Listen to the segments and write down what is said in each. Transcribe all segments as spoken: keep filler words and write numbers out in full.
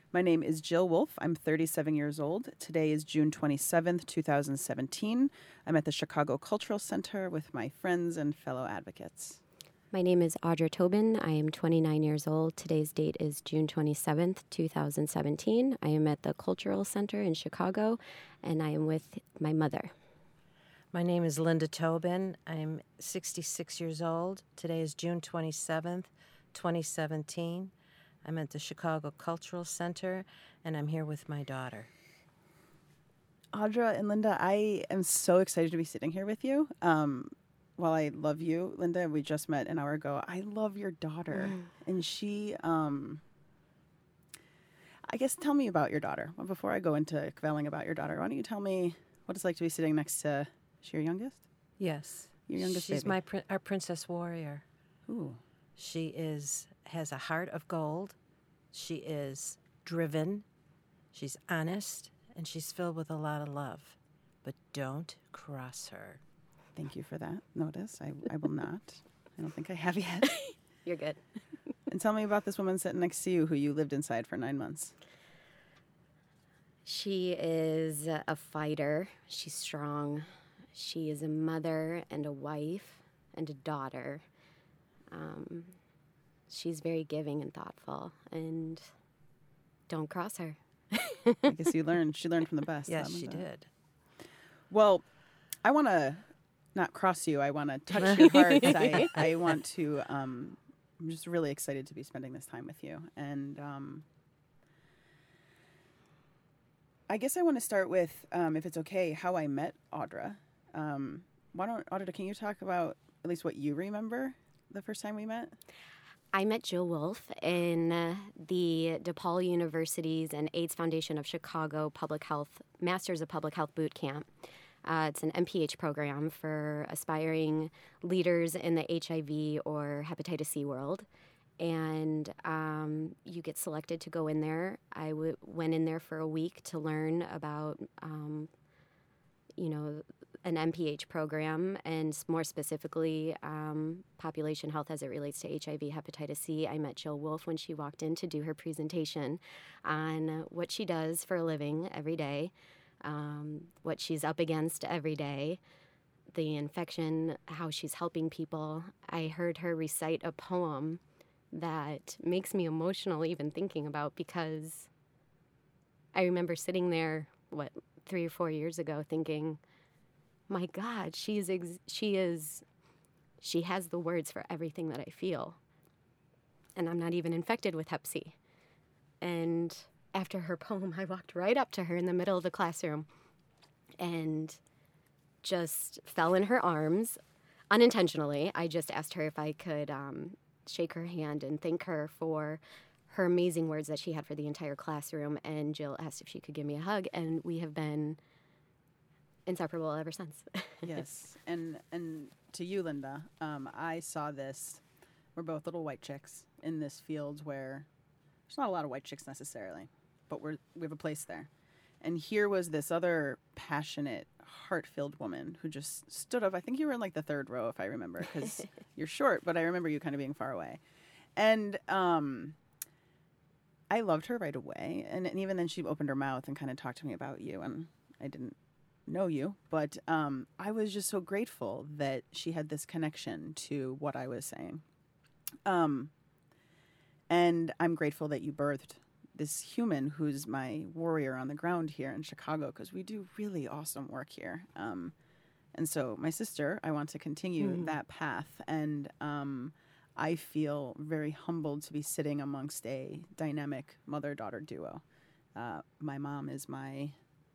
My name is Jill Wolf. I'm thirty-seven years old. Today is June twenty-seventh, two thousand seventeen. I'm at the Chicago Cultural Center with my friends and fellow advocates. My name is Audra Tobin. I am twenty-nine years old. Today's date is June twenty-seventh, two thousand seventeen. I am at the Cultural Center in Chicago, and I am with my mother. My name is Linda Tobin. I'm sixty-six years old. Today is June twenty-seventh, twenty seventeen. I'm at the Chicago Cultural Center, and I'm here with my daughter. Audra and Linda, I am so excited to be sitting here with you. Um, while I love you, Linda, we just met an hour ago. I love your daughter. Mm. And she, um, I guess, tell me about your daughter. Well, before I go into kvelling about your daughter, why don't you tell me what it's like to be sitting next to, is she your youngest? Yes. Your youngest She's baby. my prin- our princess warrior. Ooh. She is has a heart of gold. She is driven. She's honest, and she's filled with a lot of love. But don't cross her. Thank you for that notice. I, I will not. I don't think I have yet. You're good. And tell me about this woman sitting next to you who you lived inside for nine months. She is a fighter. She's strong. She is a mother and a wife and a daughter. Um, she's very giving and thoughtful. And don't cross her. I guess you learned. She learned from the best. Yes, she did. Well, I want to not cross you. I want to touch your heart. I, I want to, um, I'm just really excited to be spending this time with you. And um, I guess I want to start with, um, if it's okay, how I met Audra. Um, why don't, Audra, can you talk about at least what you remember the first time we met? I met Jill Wolf in uh, the DePaul University's and AIDS Foundation of Chicago Public Health Masters of Public Health Boot Camp. Uh, it's an M P H program for aspiring leaders in the H I V or hepatitis C world. And um, you get selected to go in there. I w- went in there for a week to learn about, um, you know, an M P H program, and more specifically, um, population health as it relates to H I V, hepatitis C. I met Jill Wolf when she walked in to do her presentation on what she does for a living every day, um, what she's up against every day, the infection, how she's helping people. I heard her recite a poem that makes me emotional even thinking about, because I remember sitting there, what, three or four years ago thinking, my God, she's ex- she is, she has the words for everything that I feel. And I'm not even infected with hep C. And after her poem, I walked right up to her in the middle of the classroom and just fell in her arms unintentionally. I just asked her if I could um, shake her hand and thank her for her amazing words that she had for the entire classroom. And Jill asked if she could give me a hug, and we have been inseparable ever since. Yes. And and to you, Linda, um, I saw this. We're both little white chicks in this field where there's not a lot of white chicks necessarily, but we're we have a place there. And here was this other passionate, heart-filled woman who just stood up. I think you were in like the third row, if I remember, because you're short, but I remember you kind of being far away. And um, I loved her right away. And, and even then she opened her mouth and kind of talked to me about you, and I didn't know you, but um, I was just so grateful that she had this connection to what I was saying. Um, and I'm grateful that you birthed this human who's my warrior on the ground here in Chicago, because we do really awesome work here. Um, and so my sister, I want to continue mm. that path. And um, I feel very humbled to be sitting amongst a dynamic mother-daughter duo. Uh, my mom is my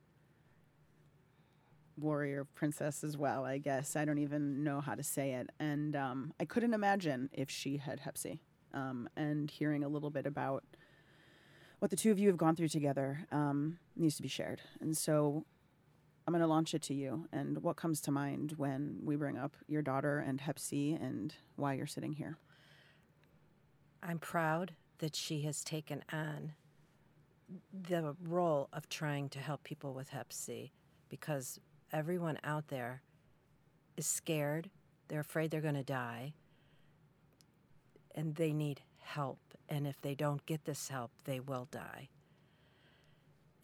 warrior princess as well, I guess. I don't even know how to say it. And um, I couldn't imagine if she had hep C. Um, and hearing a little bit about what the two of you have gone through together um, needs to be shared. And so I'm going to launch it to you. And what comes to mind when we bring up your daughter and hep C and why you're sitting here? I'm proud that she has taken on the role of trying to help people with hep C, because everyone out there is scared. They're afraid they're going to die, and they need help. And if they don't get this help, they will die.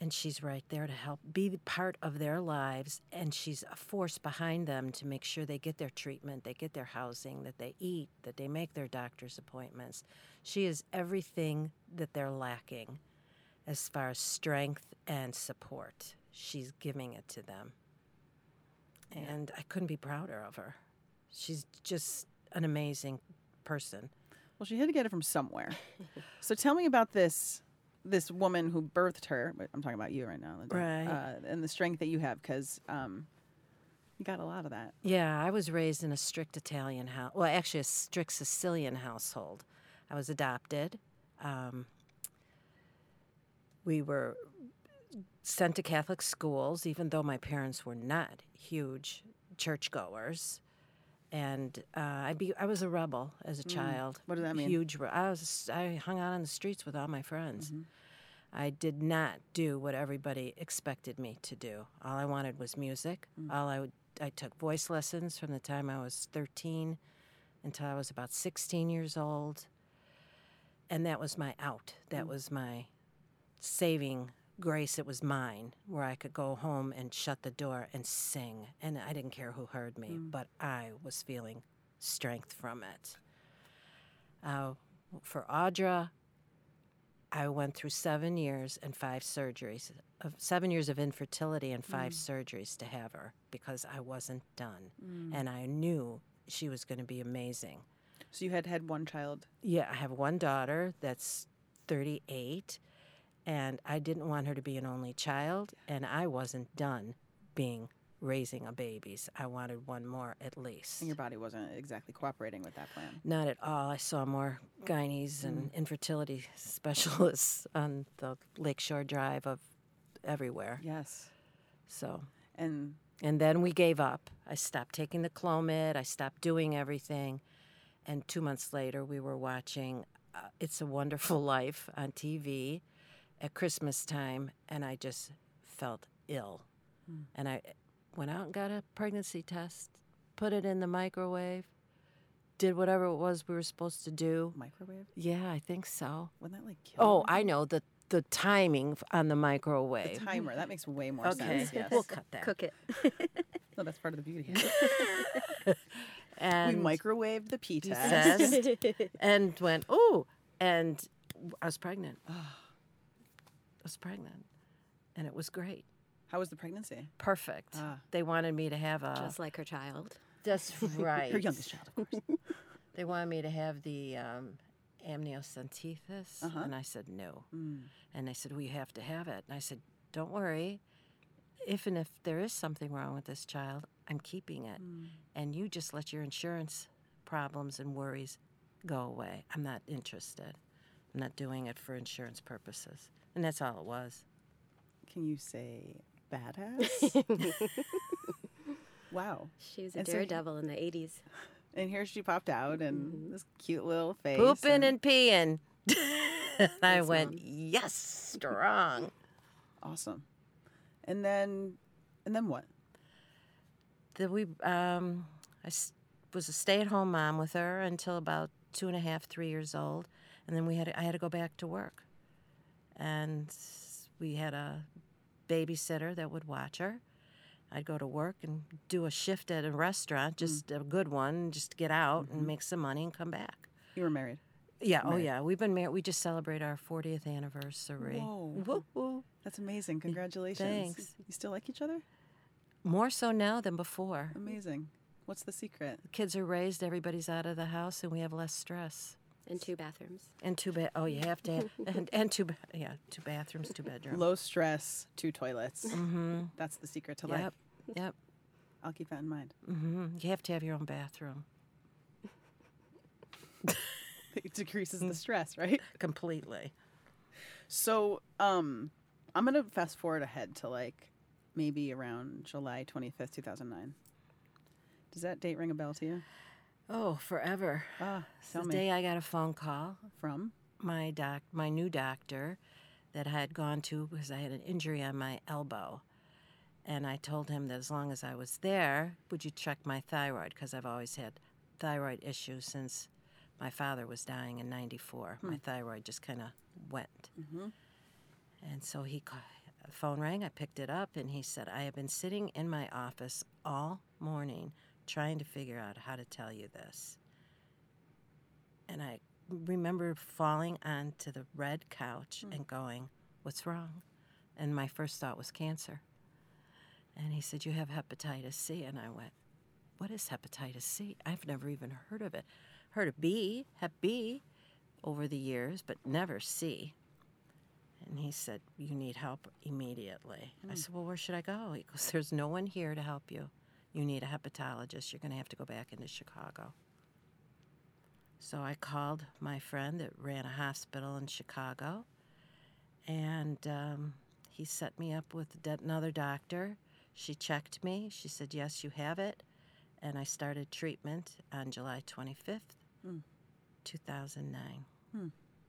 And she's right there to help be part of their lives, and she's a force behind them to make sure they get their treatment, they get their housing, that they eat, that they make their doctor's appointments. She is everything that they're lacking as far as strength and support. She's giving it to them. And I couldn't be prouder of her. She's just an amazing person. Well, she had to get it from somewhere. So tell me about this this woman who birthed her. But I'm talking about you right now, Linda. Right. Uh, and the strength that you have, because um, you got a lot of that. Yeah, I was raised in a strict Italian house. Well, actually, a strict Sicilian household. I was adopted. Um, we were sent to Catholic schools, even though my parents were not huge churchgoers. And uh, I be I was a rebel as a child. What does that mean? Huge. Re- I was I hung out on the streets with all my friends. Mm-hmm. I did not do what everybody expected me to do. All I wanted was music. Mm. All I would, I took voice lessons from the time I was thirteen until I was about sixteen years old. And that was my out. That Mm. was my saving grace. It was mine, where I could go home and shut the door and sing. And I didn't care who heard me, Mm. but I was feeling strength from it. Uh, for Audra, I went through seven years and five surgeries, of seven years of infertility and five Mm. surgeries to have her because I wasn't done. Mm. And I knew she was going to be amazing. So you had had one child. Yeah, I have one daughter that's thirty-eight, and I didn't want her to be an only child, and I wasn't done being raising a babies. I wanted one more at least. And your body wasn't exactly cooperating with that plan. Not at all. I saw more gynaes and infertility specialists on the Lakeshore Drive of everywhere. Yes. So, And and then we gave up. I stopped taking the Clomid. I stopped doing everything. And two months later, we were watching uh, It's a Wonderful Life on T V at Christmas time, and I just felt ill. Mm. And I went out and got a pregnancy test, put it in the microwave, did whatever it was we were supposed to do. microwave? Yeah, I think so. Wouldn't that like kill Oh, you? I know the the timing f- on the The microwave. timer. That makes way more Okay, sense. Yes. we'll cut that. Cook it. No, that's part of the beauty. And we microwaved the P test. test and went, ooh, and I was pregnant. I was pregnant, and it was great. How was the pregnancy? Perfect. Ah. They wanted me to have a. Just like her child. That's right. Her youngest child, of course. They wanted me to have the um, amniocentesis, Uh-huh. and I said no. Mm. And they said, well, you have to have it. And I said, don't worry. If and if there is something wrong with this child, I'm keeping it. Mm. And you just let your insurance problems and worries go away. I'm not interested. I'm not doing it for insurance purposes. And that's all it was. Can you say badass? Wow. She was a And so- daredevil in the eighties. And here she popped out and this cute little face. Pooping and peeing. And I Thanks, went, Mom. yes, strong. Awesome. And then, and then what? That we, um, I s- was a stay-at-home mom with her until about two and a half, three years old, and then we had to, I had to go back to work, and we had a babysitter that would watch her. I'd go to work and do a shift at a restaurant, just a good one, just to get out and make some money and come back. You were married. Yeah, oh Married. yeah, we've been married. We just celebrate our fortieth anniversary. Whoa. Woo-hoo. That's amazing. Congratulations. Thanks. You still like each other? More so now than before. Amazing. What's the secret? Kids are raised, everybody's out of the house, and we have less stress. In two bathrooms. And two bed. Oh, you have to have and, and two. Ba- yeah, two bathrooms, two bedrooms. Low stress, two toilets. Mm-hmm. That's the secret to life. Yep. Yep. I'll keep that in mind. Mm-hmm. You have to have your own bathroom. It decreases the stress, right? Completely. So, um, I'm gonna fast forward ahead to like maybe around July twenty-fifth, two thousand nine. Does that date ring a bell to you? Oh, forever. Ah, It's tell the me. day I got a phone call. From? My doc, my new doctor, that I had gone to because I had an injury on my elbow, and I told him that as long as I was there, would you check my thyroid? Because I've always had thyroid issues since my father was dying in ninety-four. My thyroid just kind of went. Mm-hmm. And so he, ca- The phone rang. I picked it up, and he said, I have been sitting in my office all morning trying to figure out how to tell you this. And I remember falling onto the red couch mm. and going, what's wrong? And my first thought was cancer. And he said, you have hepatitis C. And I went, what is hepatitis C? I've never even heard of it. Heard of B, Hep B, over the years, but never C. And he said, you need help immediately. Mm. I said, well, where should I go? He goes, there's no one here to help you. You need a hepatologist. You're going to have to go back into Chicago. So I called my friend that ran a hospital in Chicago, and um, he set me up with another doctor. She checked me. She said, yes, you have it. And I started treatment on July twenty-fifth, mm. two thousand nine. Hmm.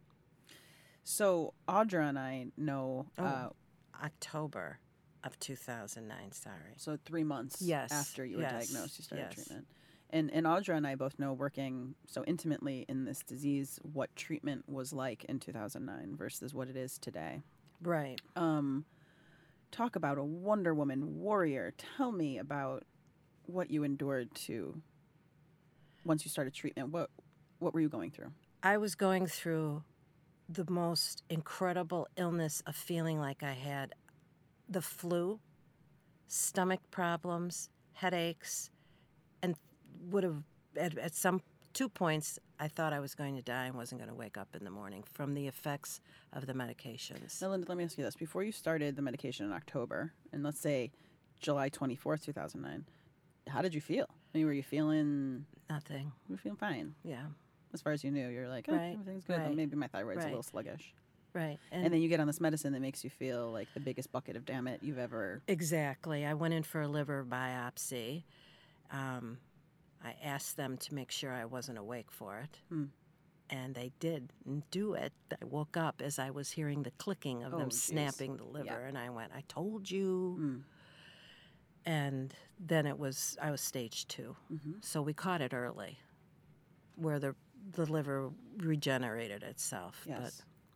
So Audra and I know... Oh, uh, October of two thousand nine, sorry. So three months yes. after you were yes. diagnosed, you started yes. treatment. And, and Audra and I both know, working so intimately in this disease, what treatment was like in two thousand nine versus what it is today. Right. Um, talk about a Wonder Woman warrior. Tell me about what you endured to once you started treatment. What what were you going through? I was going through the most incredible illness of feeling like I had the flu, stomach problems, headaches, and would have, at, at some two points, I thought I was going to die and wasn't going to wake up in the morning from the effects of the medications. Now, Linda, let me ask you this. Before you started the medication in October, and let's say July twenty-fourth, two thousand nine, how did you feel? I mean, were you feeling... Nothing. You were feeling fine? Yeah. As far as you knew, you're like, oh, right. everything's good. Right. Maybe my thyroid's right. a little sluggish. Right. And, and then you get on this medicine that makes you feel like the biggest bucket of damn it you've ever... Exactly. I went in for a liver biopsy. Um, I asked them to make sure I wasn't awake for it. Hmm. And they did do it. I woke up as I was hearing the clicking of oh, them geez. snapping the liver. Yeah. And I went, I told you. Hmm. And then it was, I was stage two. Mm-hmm. So we caught it early, where the the liver regenerated itself. Yes. But.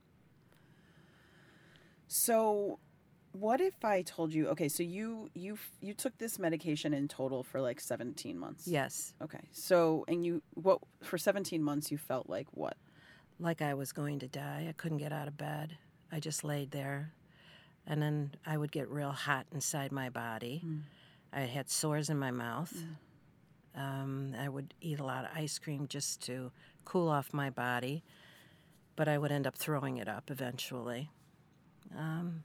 So what if I told you, okay, so you you you took this medication in total for like seventeen months? Yes. Okay. So, and you, what, for seventeen months you felt like what? Like I was going to die. I couldn't get out of bed. I just laid there. And then I would get real hot inside my body. Mm. I had sores in my mouth. Mm. Um, I would eat a lot of ice cream just to cool off my body. But I would end up throwing it up eventually. Um,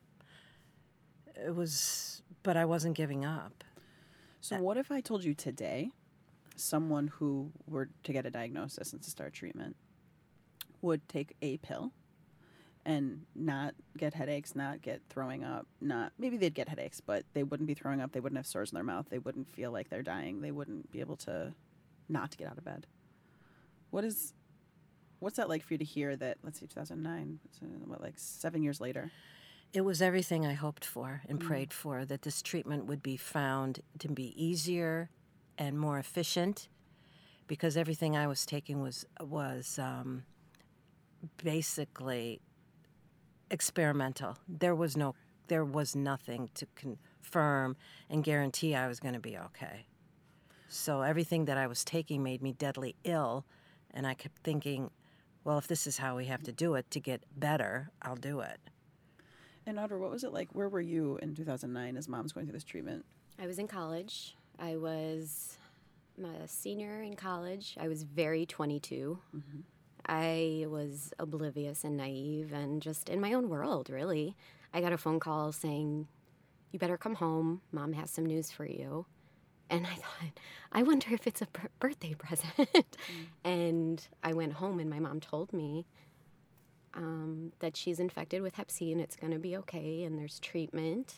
it was, but I wasn't giving up. So what if I told you today, someone who were to get a diagnosis and to start treatment would take a pill and not get headaches, not get throwing up, not, maybe they'd get headaches, but they wouldn't be throwing up, they wouldn't have sores in their mouth, they wouldn't feel like they're dying, they wouldn't be able to not get out of bed. What is, what's that like for you to hear that, let's see, two thousand nine, so what, like seven years later? It was everything I hoped for and mm. prayed for, that this treatment would be found to be easier and more efficient, because everything I was taking was, was um, basically experimental. There was no, there was nothing to confirm and guarantee I was going to be okay. So everything that I was taking made me deadly ill, and I kept thinking, well, if this is how we have to do it to get better, I'll do it. And Audra, what was it like? Where were you in two thousand nine as mom's going through this treatment? I was in college. I was a senior in college. I was very twenty-two. Mm-hmm. I was oblivious and naive and just in my own world, really. I got a phone call saying, you better come home. Mom has some news for you. And I thought, I wonder if it's a b- birthday present. Mm. And I went home and my mom told me um, that she's infected with hep C and it's going to be okay and there's treatment.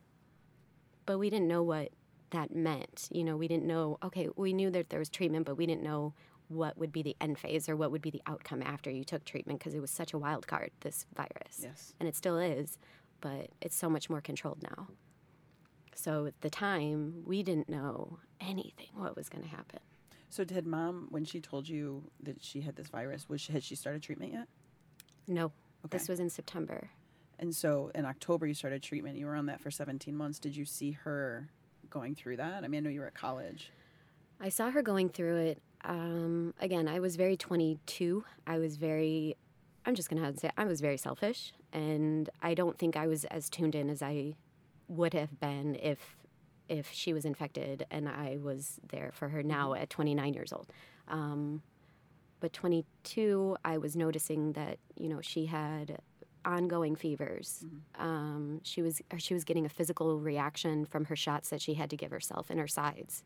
But we didn't know what that meant. You know, we didn't know, okay, we knew that there was treatment, but we didn't know what would be the end phase or what would be the outcome after you took treatment, because it was such a wild card, this virus. Yes. And it still is, but it's so much more controlled now. So at the time, we didn't know anything what was going to happen. So did mom, when she told you that she had this virus, was she, had she started treatment yet? No. Okay. This was in September. And so in October you started treatment. You were on that for seventeen months. Did you see her going through that? I mean, I know you were at college. I saw her going through it. Um, again, I was very twenty-two. I was very, I'm just going to say, I was very selfish. And I don't think I was as tuned in as I would have been if if she was infected and I was there for her now at twenty-nine years old. Um, but twenty-two, I was noticing that, you know, she had ongoing fevers. Mm-hmm. Um, she was she was getting a physical reaction from her shots that she had to give herself in her sides.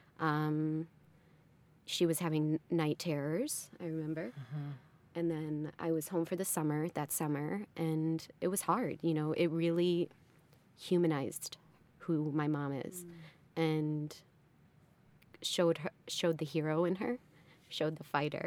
Um, she was having night terrors, I remember. Mm-hmm. And then I was home for the summer, that summer, and it was hard. You know, it really humanized who my mom is, mm. and showed her, showed the hero in her, showed the fighter,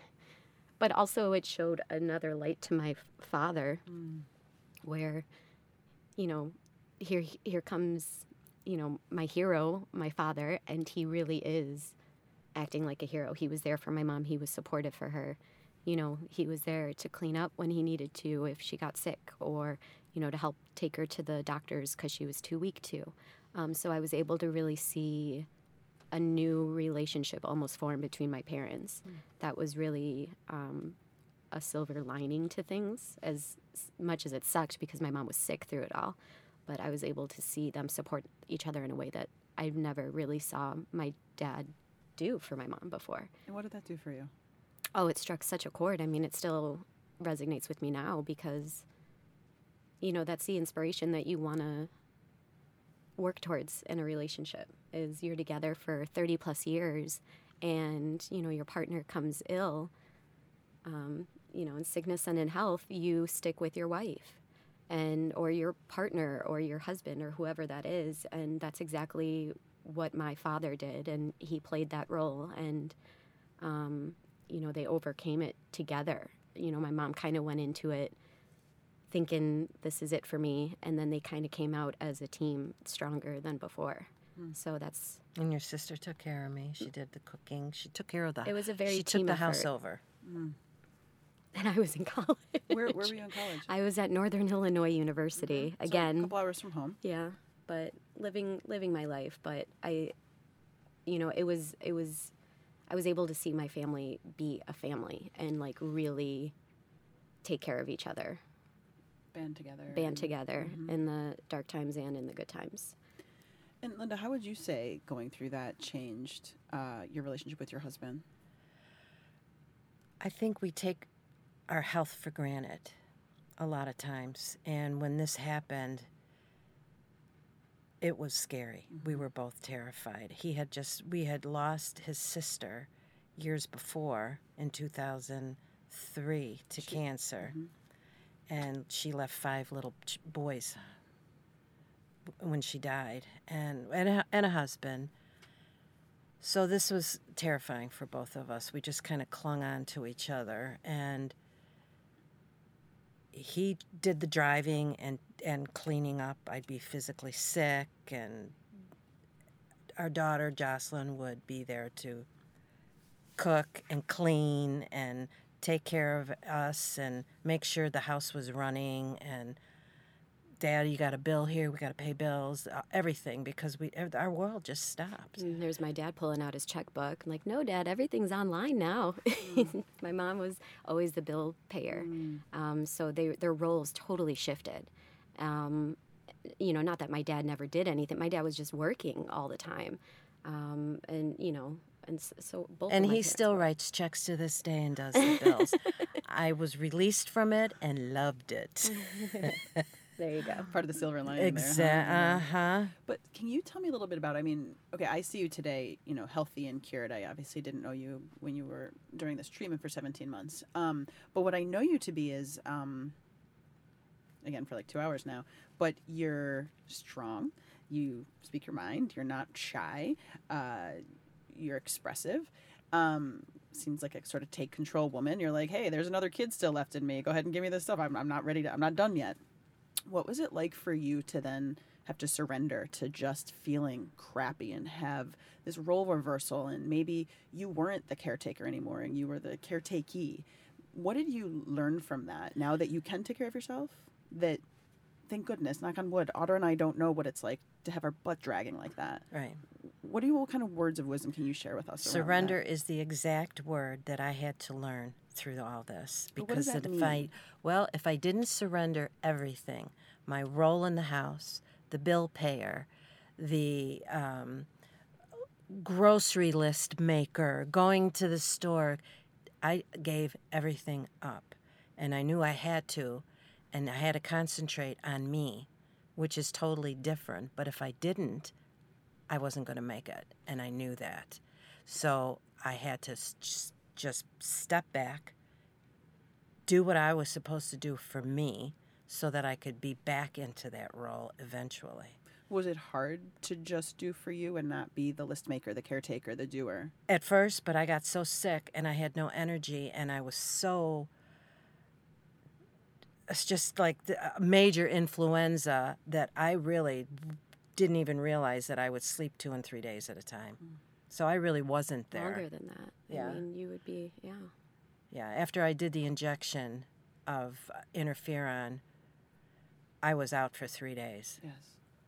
but also it showed another light to my f- father, mm. where, you know, here here comes, you know, my hero, my father, and he really is acting like a hero. He was there for my mom. He was supportive for her. You know, he was there to clean up when he needed to if she got sick, or, you know, to help take her to the doctors because she was too weak to. Um, so I was able to really see a new relationship almost form between my parents. Mm. That was really um, a silver lining to things, as much as it sucked because my mom was sick through it all. But I was able to see them support each other in a way that I never really saw my dad do for my mom before. And what did that do for you? Oh, it struck such a chord. I mean, it still resonates with me now because, you know, that's the inspiration that you want to work towards in a relationship, is you're together for thirty plus years and, you know, your partner comes ill, um, you know, in sickness and in health, you stick with your wife and or your partner or your husband or whoever that is. And that's exactly what my father did. And he played that role. And, um, you know, they overcame it together. You know, my mom kind of went into it thinking this is it for me, and then they kind of came out as a team stronger than before. Mm. So that's... And your sister took care of me. She did the cooking. She took care of the... It was a very She team took the effort. house over. Mm. And I was in college. Where, where were you in college? I was at Northern Illinois University. Mm-hmm. Again. So a couple hours from home. Yeah, but living living my life. But I, you know, it was it was... I was able to see my family be a family and, like, really take care of each other. Band together. Band and, together mm-hmm. in the dark times and in the good times. And, Linda, how would you say going through that changed uh, your relationship with your husband? I think we take our health for granted a lot of times. And when this happened, it was scary. Mm-hmm. We were both terrified. He had just, we had lost his sister years before in two thousand three to she, cancer. Mm-hmm. And she left five little ch- boys when she died, and, and, a, and a husband. So this was terrifying for both of us. We just kind of clung on to each other. And he did the driving and, and cleaning up. I'd be physically sick, and our daughter, Jocelyn, would be there to cook and clean and take care of us and make sure the house was running. And, Dad, you got a bill here, we got to pay bills, uh, everything, because we our world just stopped. And there's my dad pulling out his checkbook. I'm like, no, Dad, everything's online now. Mm. My mom was always the bill payer. Mm. Um, so they, their roles totally shifted. Um, you know, not that my dad never did anything. My dad was just working all the time. Um, and, you know, and so both And of my he still were. writes checks to this day and does the bills. I was released from it and loved it. There you go. Part of the silver lining Exactly. there. Huh? Uh-huh. But can you tell me a little bit about, I mean, okay, I see you today, you know, healthy and cured. I obviously didn't know you when you were during this treatment for seventeen months. Um, but what I know you to be is, um, again, for like two hours now, but you're strong. You speak your mind. You're not shy. Uh, you're expressive. Um, seems like a sort of take control woman. You're like, hey, there's another kid still left in me. Go ahead and give me this stuff. I'm, I'm not ready to, I'm not done yet. What was it like for you to then have to surrender to just feeling crappy and have this role reversal, and maybe you weren't the caretaker anymore and you were the caretakee? what did you learn from that? Now that you can take care of yourself, that thank goodness, knock on wood, Otter and I don't know what it's like to have our butt dragging like that. Right. What do you? What kind of words of wisdom can you share with us? around Surrender that? is the exact word that I had to learn through all this. But what does Because that if I, mean? well, if I didn't surrender everything, my role in the house, the bill payer, the um, grocery list maker, going to the store, I gave everything up. And I knew I had to, and I had to concentrate on me, which is totally different. But if I didn't, I wasn't going to make it, and I knew that. So I had to s- just, just step back, do what I was supposed to do for me so that I could be back into that role eventually. Was it hard to just do for you and not be the list maker, the caretaker, the doer? At first, but I got so sick and I had no energy and I was so, it's just like the uh, major influenza that I really didn't even realize that I would sleep two and three days at a time. Mm. So I really wasn't there. Longer than that. Yeah. I mean, you would be, yeah. Yeah, after I did the injection of uh, interferon, I was out for three days. Yes.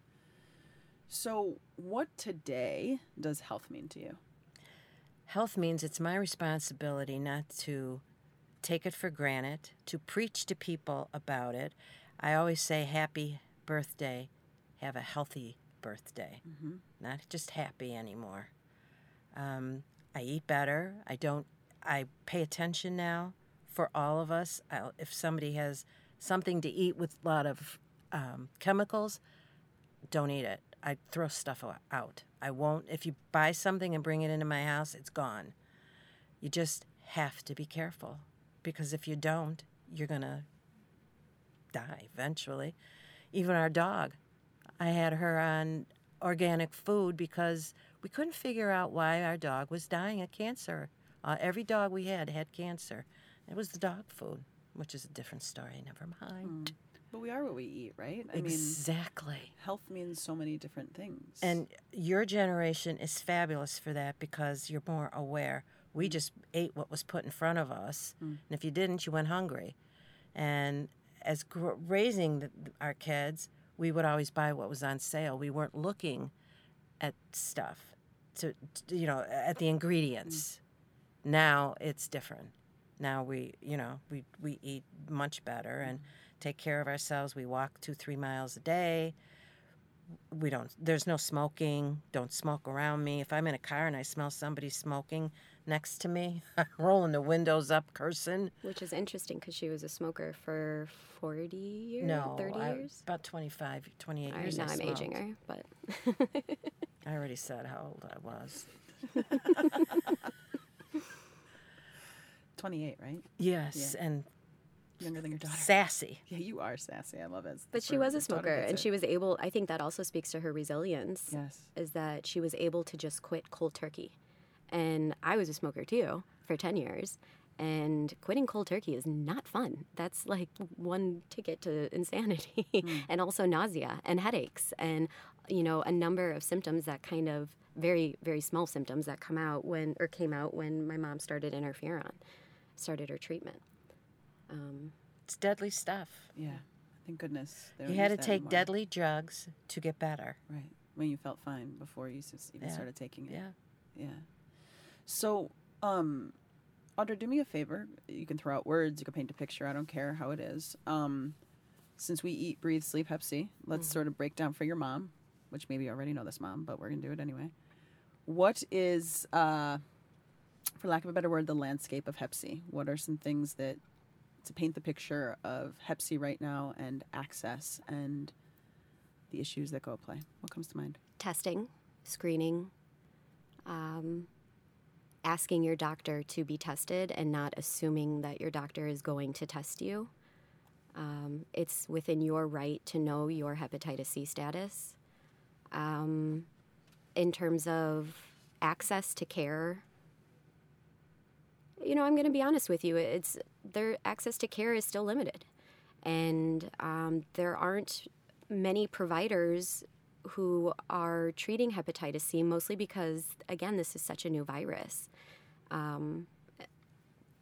So, what today does health mean to you? Health means it's my responsibility not to take it for granted, to preach to people about it. I always say, happy birthday, have a healthy birthday, Mm-hmm. not just happy anymore. Um, I eat better. I don't, I pay attention now for all of us. I'll, if somebody has something to eat with a lot of um, chemicals, don't eat it. I throw stuff out. I won't. If you buy something and bring it into my house, it's gone. You just have to be careful, because if you don't, you're going to die eventually. Even our dog, I had her on organic food because we couldn't figure out why our dog was dying of cancer. Uh, every dog we had had cancer. It was the dog food, which is a different story. Never mind. Mm. But we are what we eat, right? I mean, Exactly. health means so many different things. And your generation is fabulous for that because you're more aware. We just ate what was put in front of us, Mm. and if you didn't, you went hungry. And as gr- raising the, our kids, we would always buy what was on sale. We weren't looking at stuff, to, to you know, at the ingredients. Mm. Now it's different. Now we, you know, we we eat much better and take care of ourselves. We walk two, three miles a day. We don't, there's no smoking. Don't smoke around me. If I'm in a car and I smell somebody smoking next to me, I'm rolling the windows up, cursing. Which is interesting because she was a smoker for forty years, No, thirty I- years. about twenty-five, twenty-eight I, years now I I'm smoked. aging her, but I already said how old I was. twenty-eight, right? Yes, and Younger than your daughter. sassy. Yeah, you are sassy. I love it. but she Where was a your daughter smoker, gets and it. she was able. I think that also speaks to her resilience. Yes. Is that she was able to just quit cold turkey, and I was a smoker too for ten years. And quitting cold turkey is not fun. That's like one ticket to insanity, Mm. and also nausea and headaches, and you know a number of symptoms that kind of very very small symptoms that come out when or came out when my mom started interferon, started her treatment. Um, It's deadly stuff. Yeah. Thank goodness. they You don't had to use that take anymore. deadly drugs to get better. Right. When you felt fine before you s- even Yeah. started taking it. Yeah. Yeah. So, um, Audra, do me a favor. You can throw out words. You can paint a picture. I don't care how it is. Um, since we eat, breathe, sleep Hep C, let's Mhm. sort of break down for your mom, which maybe you already know this mom, but we're going to do it anyway. What is, uh, for lack of a better word, the landscape of Hep C? What are some things that, to paint the picture of Hep C right now and access and the issues that go at play? What comes to mind? testing, screening, um, asking your doctor to be tested and not assuming that your doctor is going to test you. Um, it's within your right to know your hepatitis C status. Um, in terms of access to care, you know, I'm going to be honest with you. It's their access to care is still limited, and um, there aren't many providers who are treating hepatitis C, mostly because, again, this is such a new virus. Um,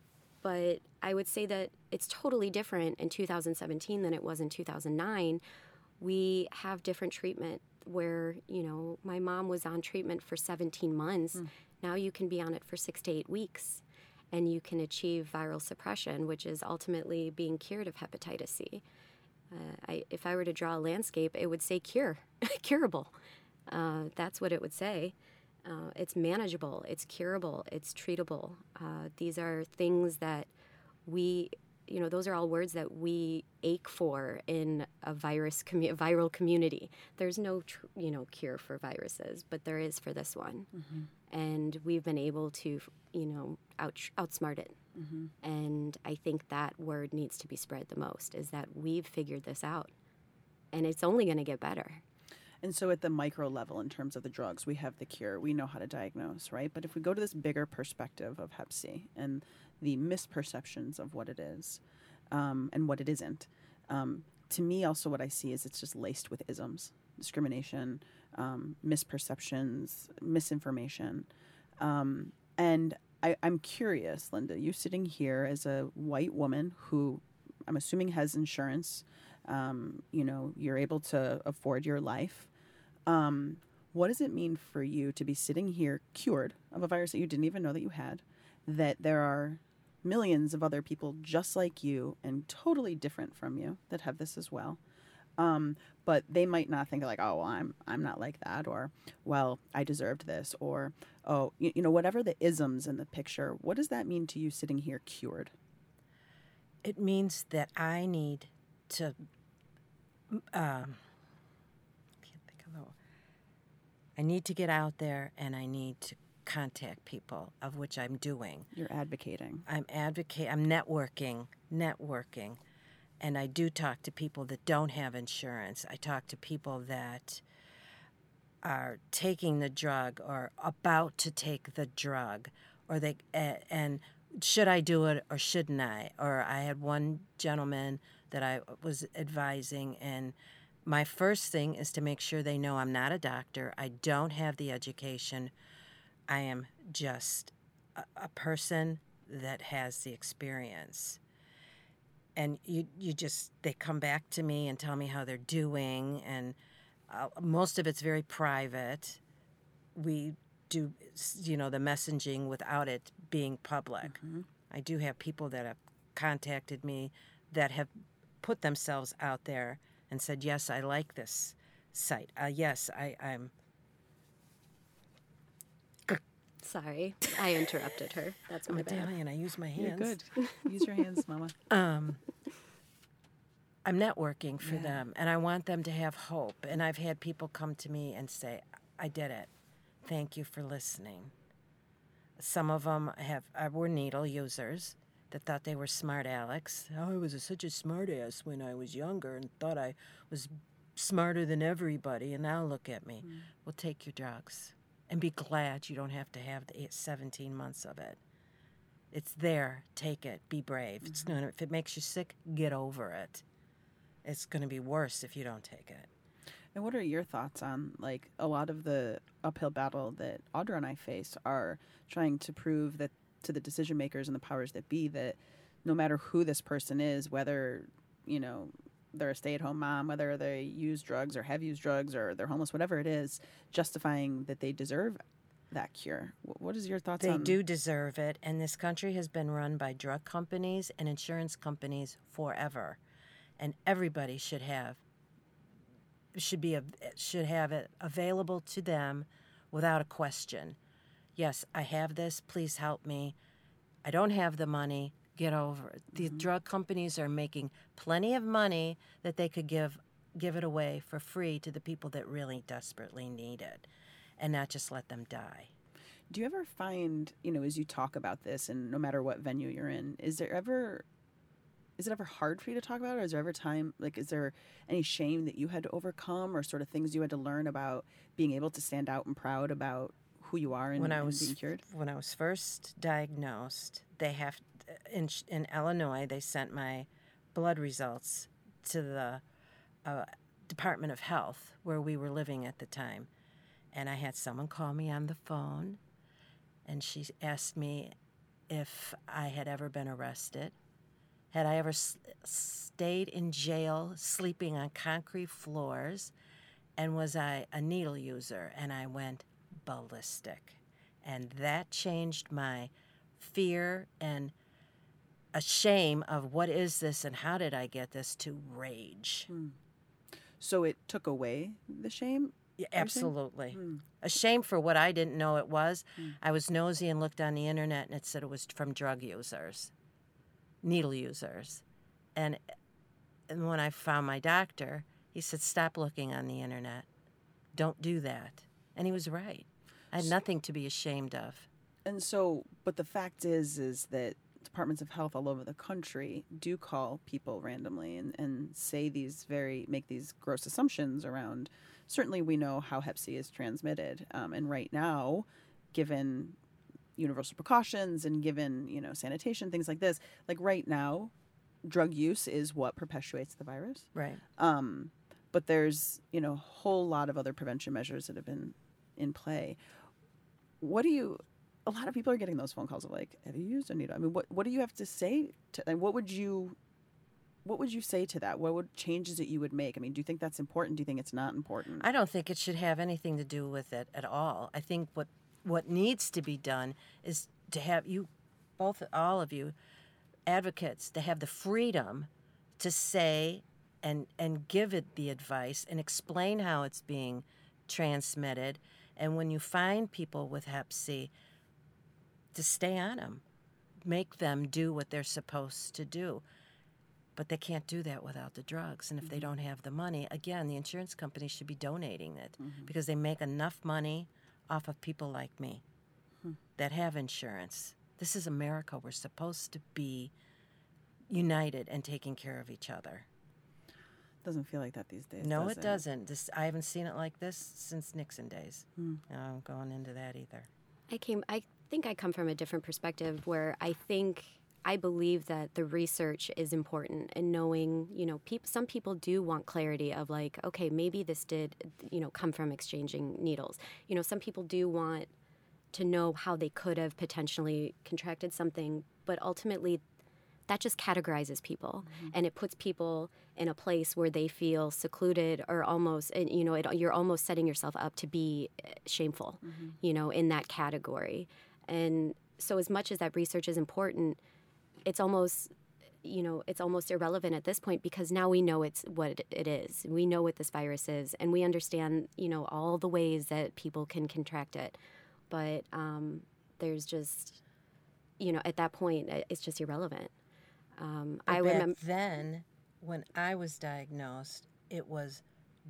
but I would say that it's totally different in two thousand seventeen than it was in two thousand nine. We have different treatment where, you know, my mom was on treatment for seventeen months. Mm. Now you can be on it for six to eight weeks, and you can achieve viral suppression, which is ultimately being cured of hepatitis C. Uh, I, if I were to draw a landscape, it would say cure, curable. Uh, that's what it would say. Uh, it's manageable, it's curable, it's treatable. Uh, these are things that we, you know, those are all words that we ache for in a virus commu- viral community. There's no, tr- you know, cure for viruses, but there is for this one. Mm-hmm. And we've been able to, you know, out, outsmart it. Mm-hmm. And I think that word needs to be spread the most, is that we've figured this out. And it's only going to get better. And so at the micro level, in terms of the drugs, we have the cure. We know how to diagnose, right? But if we go to this bigger perspective of hep C and the misperceptions of what it is um, and what it isn't, um, to me also what I see is it's just laced with isms, discrimination, um, misperceptions, misinformation. Um, and I, I'm curious, Linda, you sitting here as a white woman who I'm assuming has insurance, Um, you know, you're able to afford your life. Um, what does it mean for you to be sitting here cured of a virus that you didn't even know that you had, that there are millions of other people just like you and totally different from you that have this as well? Um, but they might not think like, oh, well, I'm I'm not like that, or, well, I deserved this, or, oh, you, you know, whatever the isms in the picture. What does that mean to you sitting here cured? It means that I need to Um, can't think of the. I need to get out there and I need to contact people, of which I'm doing. You're advocating. I'm advocate. I'm networking, networking, and I do talk to people that don't have insurance. I talk to people that are taking the drug or about to take the drug, or they uh, and should I do it or shouldn't I? Or I had one gentleman that I was advising, and my first thing is to make sure they know I'm not a doctor. I don't have the education. I am just a, a person that has the experience. And you, you just, they come back to me and tell me how they're doing, and uh, most of it's very private. We do, you know, the messaging without it being public. Mm-hmm. I do have people that have contacted me that have put themselves out there and said, yes, I like this site. Uh, yes, I, I'm... Sorry, I interrupted her. That's my I'm bad. Italian. I use my hands. You're good. Use your hands, Mama. Um, I'm networking for Yeah. them, and I want them to have hope. And I've had people come to me and say, I did it. Thank you for listening. Some of them have uh, were needle users that thought they were smart Alex. Oh, I was a, such a smart ass when I was younger and thought I was smarter than everybody, and now look at me. Mm. Well, take your drugs and be glad you don't have to have the eight, seventeen months of it. It's there. Take it. Be brave. Mm-hmm. It's not, if it makes you sick, get over it. It's going to be worse if you don't take it. And what are your thoughts on, like, a lot of the uphill battle that Audra and I face are trying to prove that to the decision makers and the powers that be that no matter who this person is, whether, you know, they're a stay-at-home mom, whether they use drugs or have used drugs or they're homeless, whatever it is, justifying that they deserve that cure. What is your thoughts they on... They do deserve it, and this country has been run by drug companies and insurance companies forever, and everybody should have should be should have it available to them without a question. Yes, I have this. Please help me. I don't have the money. Get over it. The mm-hmm. drug companies are making plenty of money that they could give give it away for free to the people that really desperately need it, and not just let them die. Do you ever find, you know, as you talk about this, and no matter what venue you're in, is there ever, is it ever hard for you to talk about it? Or is there ever time, like, is there any shame that you had to overcome, or sort of things you had to learn about being able to stand out and proud about who you are and, when I and was, being cured? When I was first diagnosed, they have in in Illinois, they sent my blood results to the uh, Department of Health where we were living at the time, and I had someone call me on the phone, and she asked me if I had ever been arrested. Had I ever s- stayed in jail sleeping on concrete floors? And was I a needle user? And I went ballistic. And that changed my fear and a shame of what is this and how did I get this to rage. Mm. So it took away the shame? Yeah, are you saying? absolutely. Mm. A shame for what I didn't know it was. Mm. I was nosy and looked on the internet and it said it was from drug users, needle users. And, and when I found my doctor, he said, stop looking on the internet. Don't do that. And he was right. I had nothing to be ashamed of. And so, but the fact is, is that departments of health all over the country do call people randomly and, and say these very, make these gross assumptions around, certainly we know how hep C is transmitted. Um, and right now, given universal precautions and given, you know, sanitation, things like this, like right now, drug use is what perpetuates the virus. Right. Um, but there's, you know, a whole lot of other prevention measures that have been in play. What do you, a lot of people are getting those phone calls of like, have you used a needle? I mean, what, what do you have to say to, like, what would you, what would you say to that? What would changes that you would make? I mean, do you think that's important? Do you think it's not important? I don't think it should have anything to do with it at all. I think what what needs to be done is to have you, both, all of you, advocates, to have the freedom to say and and give it the advice and explain how it's being transmitted. And when you find people with hep C, to stay on them, make them do what they're supposed to do. But they can't do that without the drugs. And if mm-hmm. they don't have the money, again, the insurance company should be donating it mm-hmm. because they make enough money off of people like me hmm. that have insurance. This is America. We're supposed to be united and taking care of each other. Doesn't feel like that these days. No, does it, it doesn't. This, I haven't seen it like this since Nixon days. Hmm. I'm going into that either. I came. I think I come from a different perspective where I think I believe that the research is important and knowing, you know, peop- some people do want clarity of like, okay, maybe this did, you know, come from exchanging needles. You know, some people do want to know how they could have potentially contracted something, but ultimately that just categorizes people mm-hmm. and it puts people in a place where they feel secluded or almost, and you know, it, you're almost setting yourself up to be shameful, mm-hmm. you know, in that category. And so as much as that research is important, it's almost, you know, it's almost irrelevant at this point because now we know it's what it is. We know what this virus is, and we understand, you know, all the ways that people can contract it. But um, there's just, you know, at that point, it's just irrelevant. Um, I remember back then, when I was diagnosed, it was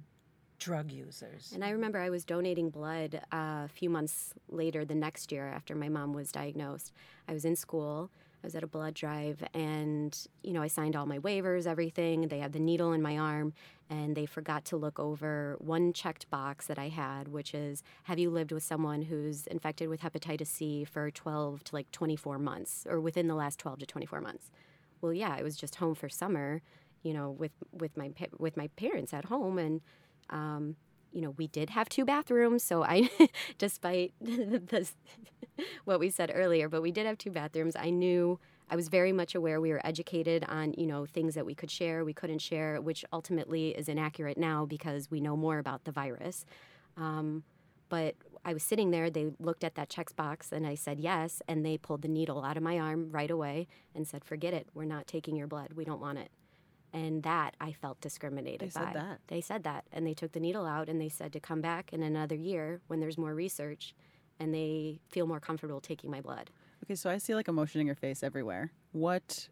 drug users. And I remember I was donating blood uh, a few months later, the next year after my mom was diagnosed. I was in school. I was at a blood drive, and, you know, I signed all my waivers, everything. They had the needle in my arm, and they forgot to look over one checked box that I had, which is, have you lived with someone who's infected with hepatitis C for twelve to, like, twenty-four months, or within the last twelve to twenty-four months? Well, yeah, I was just home for summer, you know, with, with, my, with my parents at home, and, um, you know, we did have two bathrooms, so I, despite the, what we said earlier, but we did have two bathrooms. I knew, I was very much aware we were educated on, you know, things that we could share, we couldn't share, which ultimately is inaccurate now because we know more about the virus. Um, but I was sitting there, they looked at that check box, and I said yes, and they pulled the needle out of my arm right away and said, forget it, we're not taking your blood, we don't want it. And that I felt discriminated by. They said that? They said that. And they took the needle out and they said to come back in another year when there's more research and they feel more comfortable taking my blood. Okay, so I see like emotion in your face everywhere. What?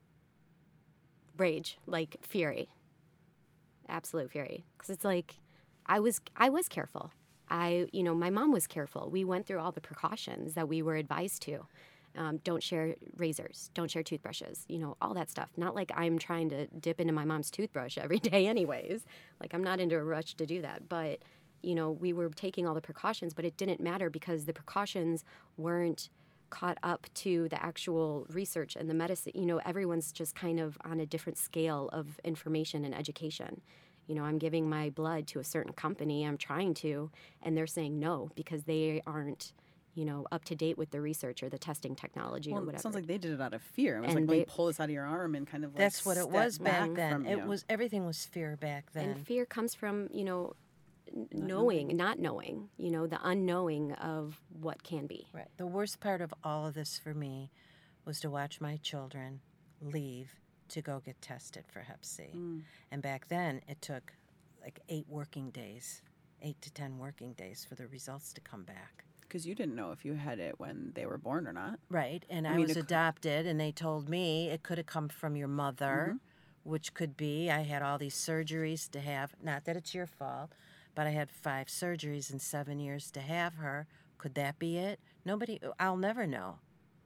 Rage, like fury. Absolute fury. Because it's like, I was I was careful. I, you know, my mom was careful. We went through all the precautions that we were advised to. Um, don't share razors, don't share toothbrushes, you know, all that stuff. Not like I'm trying to dip into my mom's toothbrush every day anyways. Like, I'm not into a rush to do that. But, you know, we were taking all the precautions, but it didn't matter because the precautions weren't caught up to the actual research and the medicine. You know, everyone's just kind of on a different scale of information and education. You know, I'm giving my blood to a certain company, I'm trying to, and they're saying no because they aren't, you know, up to date with the research or the testing technology Well, or it whatever. sounds like they did it out of fear. It was And like, let me they- pull this out of your arm and kind of like That's what it step was back back then. from It you. was everything was fear back then. And fear comes from, you know, n- knowing, not knowing, you know, the unknowing of what can be. Right. The worst part of all of this for me was to watch my children leave to go get tested for hep C. Mm. And back then, it took like eight working days, eight to ten working days for the results to come back. Because you didn't know if you had it when they were born or not. Right. And I I, mean, was it cou- adopted, and they told me it could have come from your mother, which could be. I had all these surgeries to have. Not that it's your fault, but I had five surgeries in seven years to have her. Could that be it? Nobody, I'll never know.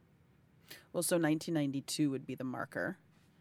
Well, so nineteen ninety-two would be the marker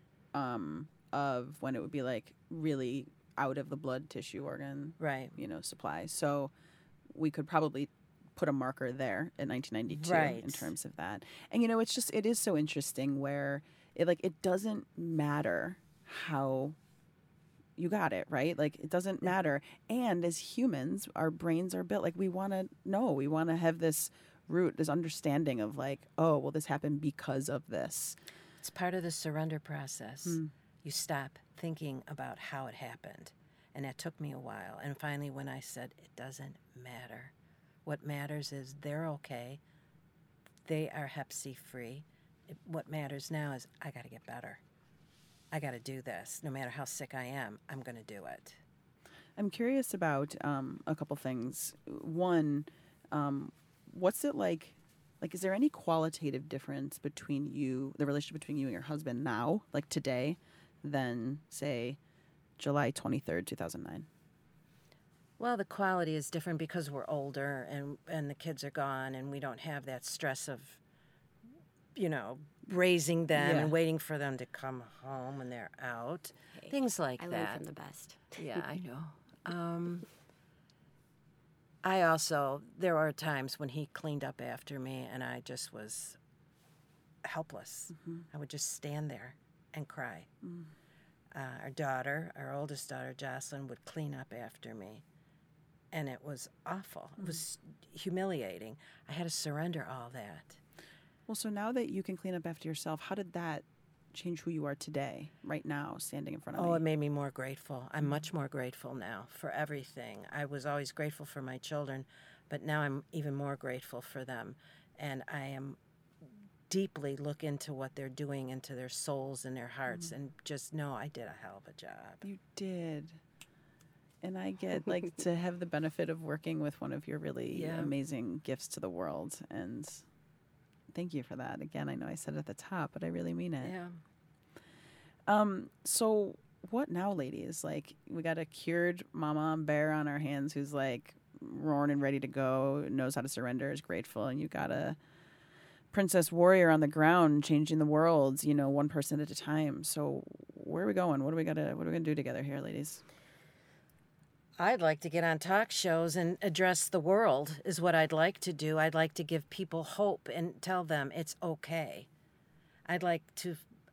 um, of when it would be like really out of the blood tissue organ, Right. you know, supply. So we could probably put a marker there in nineteen ninety-two Right. in terms of that. And you know, it's just it is so interesting where it like it doesn't matter how you got it, right? Like it doesn't matter. And as humans, our brains are built like we want to know, we want to have this root, this understanding of like, oh, well, this happened because of this. It's part of the surrender process. Mm. You stop thinking about how it happened. And that took me a while. And finally, when I said, it doesn't matter. What matters is they're okay. They are hep C free. It, what matters now is I got to get better. I got to do this. No matter how sick I am, I'm going to do it. I'm curious about um, a couple things. One, um, what's it like? Like, is there any qualitative difference between you, the relationship between you and your husband now, like today, than, say, July twenty-third, two thousand nine? Well, the quality is different because we're older and, and the kids are gone and we don't have that stress of, you know, raising them Yeah. and waiting for them to come home when they're out. Hey, Things like I that. learned from the best. Yeah, I know. Um, I also, there are times when he cleaned up after me and I just was helpless. I would just stand there and cry. Uh, our daughter, our oldest daughter, Jocelyn, would clean up after me. And it was awful. It was humiliating. I had to surrender all that. Well, so now that you can clean up after yourself, how did that change who you are today, right now, standing in front of Oh, me? it made me more grateful. I'm much more grateful now for everything. I was always grateful for my children, but now I'm even more grateful for them. And I am deeply look into what they're doing into their souls and their hearts and just know I did a hell of a job. You did. And I get like to have the benefit of working with one of your really Yeah. amazing gifts to the world. And thank you for that. Again, I know I said it at the top, but I really mean it. Yeah. Um, so what now, ladies? Like we got a cured mama bear on our hands who's like roaring and ready to go, knows how to surrender, is grateful, and you got a princess warrior on the ground changing the world, you know, one person at a time. So where are we going? What do we gotta what are we gonna do together here, ladies? I'd like to get on talk shows and address the world is what I'd like to do. I'd like to give people hope and tell them it's okay. I'd like to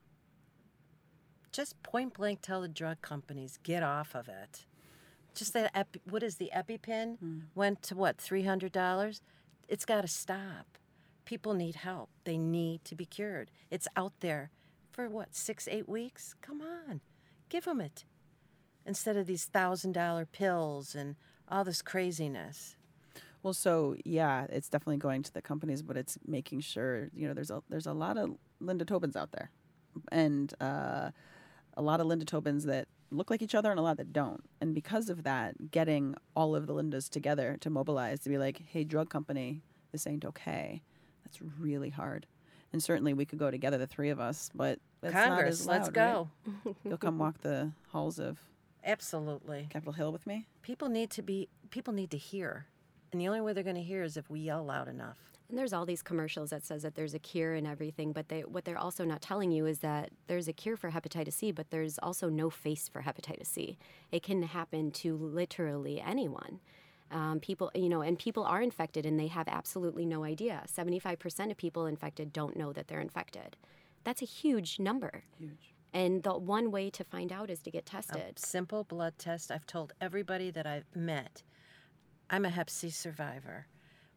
just point blank tell the drug companies, get off of it. Just that, epi, what is the EpiPen? Mm. Went to what, three hundred dollars? It's got to stop. People need help. They need to be cured. It's out there for what, six, eight weeks? Come on, give them it. Instead of these thousand dollar pills and all this craziness. Well, so yeah, it's definitely going to the companies, but it's making sure, you know, there's a there's a lot of Linda Tobins out there, and uh, a lot of Linda Tobins that look like each other and a lot that don't. And because of that, getting all of the Lindas together to mobilize to be like, hey, drug company, this ain't okay. That's really hard. And certainly we could go together, the three of us, but that's not Congress, as loud, let's right? go. You'll come walk the halls of Absolutely. Capitol Hill with me? People need to be. People need to hear, and the only way they're going to hear is if we yell loud enough. And there's all these commercials that says that there's a cure and everything, but they, what they're also not telling you is that there's a cure for hepatitis C, but there's also no face for hepatitis C. It can happen to literally anyone. Um, people, you know, and people are infected and they have absolutely no idea. seventy-five percent of people infected don't know that they're infected. That's a huge number. Huge. And the one way to find out is to get A tested. simple blood test. I've told everybody that I've met, I'm a hep C survivor.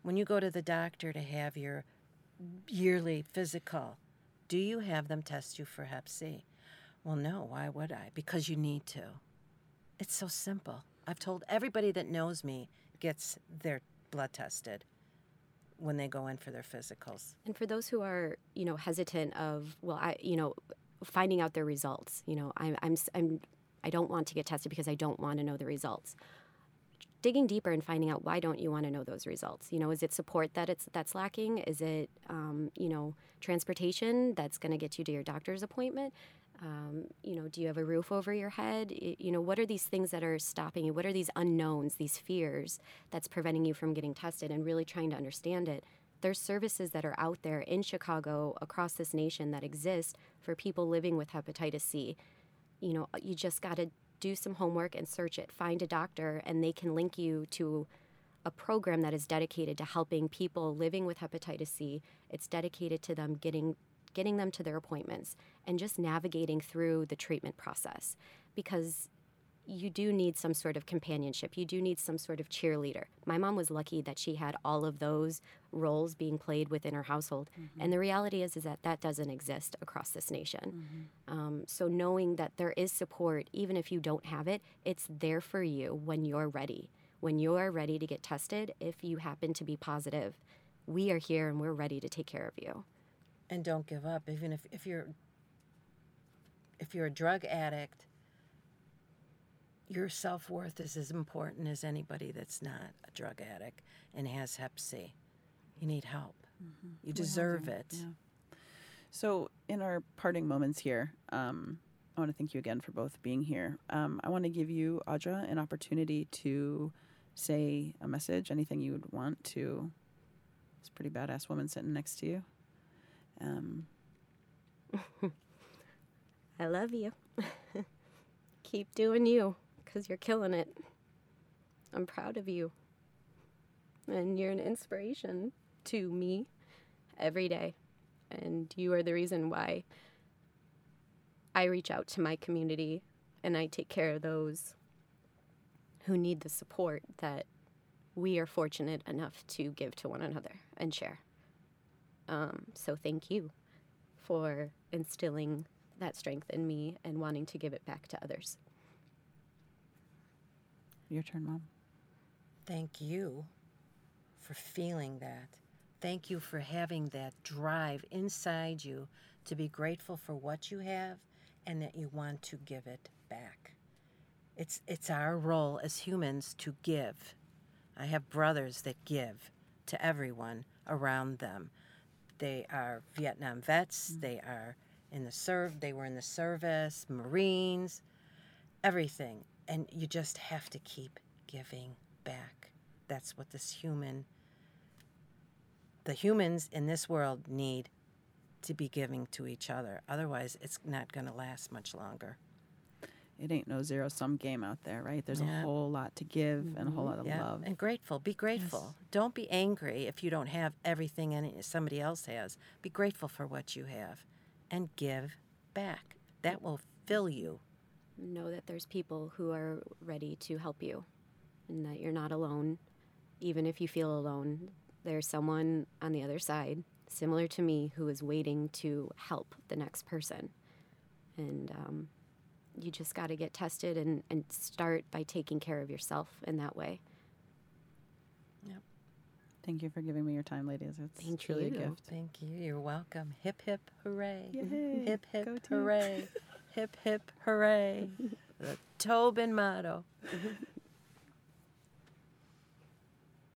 When you go to the doctor to have your yearly physical, do you have them test you for hep C? Well, no, why would I? Because you need to. It's so simple. I've told everybody that knows me gets their blood tested when they go in for their physicals. And for those who are, you know, hesitant of, well, I, you know, finding out their results, you know, I'm, I'm, I'm, I don't want to get tested because I don't want to know the results. Digging deeper and finding out why don't you want to know those results? You know, is it support that it's that's lacking? Is it, um, you know, transportation that's going to get you to your doctor's appointment? Um, you know, do you have a roof over your head? You know, what are these things that are stopping you? What are these unknowns, these fears that's preventing you from getting tested and really trying to understand it? There's services that are out there in Chicago, across this nation, that exist for people living with hepatitis C. You know, you just got to do some homework and search it. Find a doctor, and they can link you to a program that is dedicated to helping people living with hepatitis C. It's dedicated to them getting getting them to their appointments and just navigating through the treatment process, because you do need some sort of companionship. You do need some sort of cheerleader. My mom was lucky that she had all of those roles being played within her household. Mm-hmm. And the reality is, is that that doesn't exist across this nation. Mm-hmm. Um, so knowing that there is support, even if you don't have it, it's there for you when you're ready. When you're ready to get tested, if you happen to be positive, we are here and we're ready to take care of you. And don't give up. Even if, if you're if you're a drug addict, your self-worth is as important as anybody that's not a drug addict and has hep C. You need help. Mm-hmm. You deserve it. Yeah. So in our parting moments here, um, I want to thank you again for both being here. Um, I want to give you, Audra, an opportunity to say a message, anything you would want to this pretty badass woman sitting next to you. Um, I love you. Keep doing you, because you're killing it. I'm proud of you. And you're an inspiration to me every day. And you are the reason why I reach out to my community and I take care of those who need the support that we are fortunate enough to give to one another and share. Um, so thank you for instilling that strength in me and wanting to give it back to others. Your turn, Mom. Thank you for feeling that. Thank you for having that drive inside you to be grateful for what you have and that you want to give it back. It's it's our role as humans to give. I have brothers that give to everyone around them. They are Vietnam vets. Mm. They are in the serv. They were in the service, Marines, everything. And you just have to keep giving back. That's what this human, the humans in this world need to be giving to each other. Otherwise, it's not going to last much longer. It ain't no zero-sum game out there, right? There's yeah. a whole lot to give mm-hmm. and a whole lot of yeah. love. And grateful. Be grateful. Yes. Don't be angry if you don't have everything any, somebody else has. Be grateful for what you have and give back. That will fill you. Know that there's people who are ready to help you and that you're not alone. Even if you feel alone, there's someone on the other side, similar to me, who is waiting to help the next person. And um, you just got to get tested and, and start by taking care of yourself in that way. Yep. Thank you for giving me your time, ladies. It's Thank truly you. a gift. Thank you. You're welcome. Hip, hip, hooray. Yay. Hip, hip, Go hooray. Hip, hip, hooray. The Tobin motto.